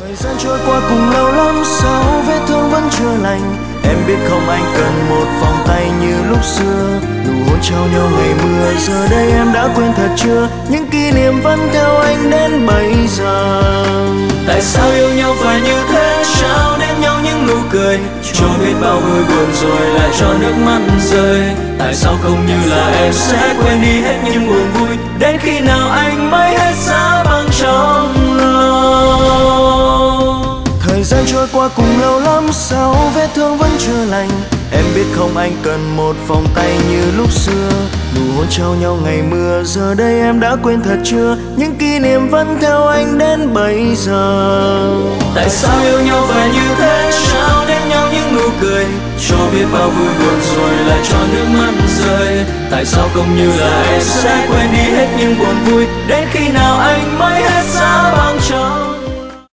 Thời gian trôi qua cùng lâu lắm sao vết thương vẫn chưa lành. Em biết không anh cần một vòng tay như lúc xưa, nụ hôn trao nhau ngày mưa. Giờ đây em đã quên thật chưa, những kỷ niệm vẫn theo anh đến bây giờ. Tại sao yêu nhau phải như thế, trao đến nhau những nụ cười, cho biết bao vui buồn rồi lại cho nước mắt rơi. Tại sao không như là em sẽ quên đi hết những buồn vui, đến khi nào anh mới hết giá băng trong lòng. Thời gian trôi qua cùng lâu lắm sao vết thương vẫn chưa lành. Em biết không anh cần một vòng tay như lúc xưa, nụ hôn trao nhau ngày mưa. Giờ đây em đã quên thật chưa, những kỷ niệm vẫn theo anh đến bây giờ. Tại sao yêu nhau phải như thế, trao đến nhau những nụ cười, cho biết bao vui buồn rồi lại cho nước mắt rơi. Tại sao không như là em sẽ quên đi hết những buồn vui, đến khi nào anh mới hết giá băng trong